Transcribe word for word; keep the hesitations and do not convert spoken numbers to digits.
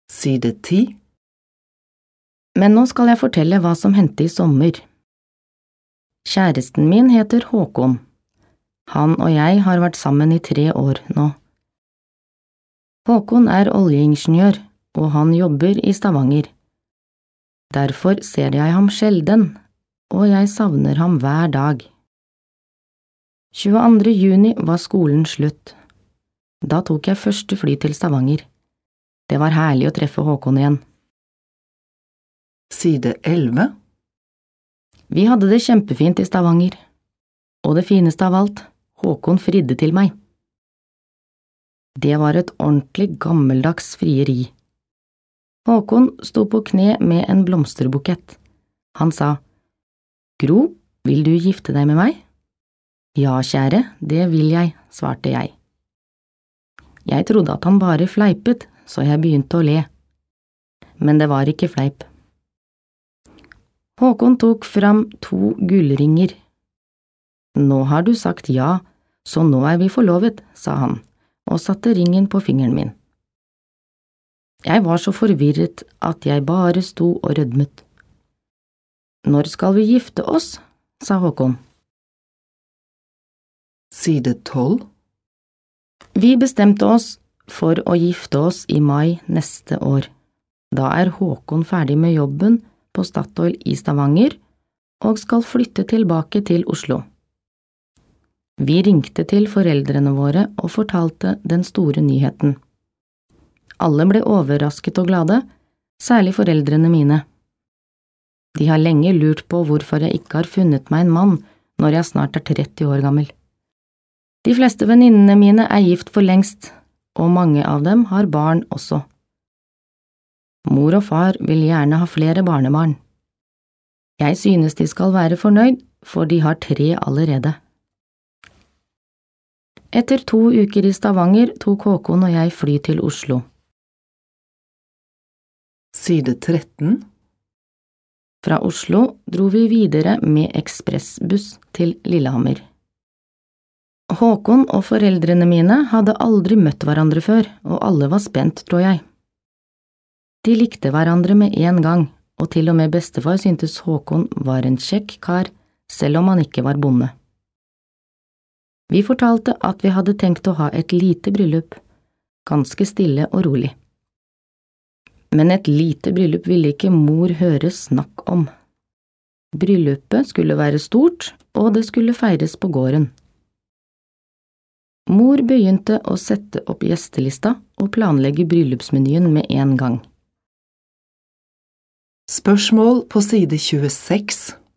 Side ti. Men nå skal jeg fortelle hva som hendte i sommer. Kjæresten min heter Håkon. Han og jeg har vært sammen i tre år nå. Håkon er oljeingeniør, og han jobber i Stavanger. Derfor ser jeg ham sjelden, og jeg savner ham hver dag. tjueandre juni var skolen slutt. Da tok jeg første fly til Stavanger. Det var herlig å treffe Håkon igjen. Side elleve. Vi hadde det kjempefint i Stavanger. Og det fineste av alt, Håkon fridde til meg. Det var et ordentlig gammeldags frieri. Håkon sto på kne med en blomsterbukett. Han sa, «Gro, vil du gifte deg med meg?» «Ja, kjære, det vil jeg», svarte jeg. Jeg trodde at han bare fleipet, så jeg begynte å le. Men det var ikke fleip. Håkon tok fram to gullringer. «Nå har du sagt ja, så nå er vi forlovet», sa han, og satte ringen på fingeren min. Jeg var så forvirret at jeg bare sto og rødmet. «Når skal vi gifte oss?» sa Håkon. Side tolv. Vi bestemte oss for å gifte oss i mai neste år. Da er Håkon ferdig med jobben på Statoil i Stavanger og skal flytte tilbake til Oslo. Vi ringte til foreldrene våre og fortalte den store nyheten. Alle ble overrasket og glade, særlig foreldrene mine. De har lenge lurt på hvorfor jeg ikke har funnet meg en mann når jeg snart er tretti år gammel. De fleste venninnene mine er gift for lengst, og mange av dem har barn også. Mor og far vil gjerne ha flere barnebarn. Jeg synes de skal være fornøyd, for de har tre allerede. Etter to uker i Stavanger tok Håkon og jeg fly til Oslo. Side tretten. Fra Oslo dro vi videre med ekspressbuss til Lillehammer. Håkon og foreldrene mine hadde aldri møtt hverandre før, og alle var spent, tror jeg. De likte hverandre med en gang, og til og med bestefar syntes Håkon var en kjekk kar, selv om han ikke var bonde. Vi fortalte at vi hadde tenkt å ha et lite bryllup, ganske stille og rolig. Men et lite bryllup ville ikke mor høre snakk om. Bryllupet skulle være stort, og det skulle feires på gården. Mor begynte å sette opp gjestelista og planlegge bryllupsmenyen med en gang. Spørsmål på side tjueseks.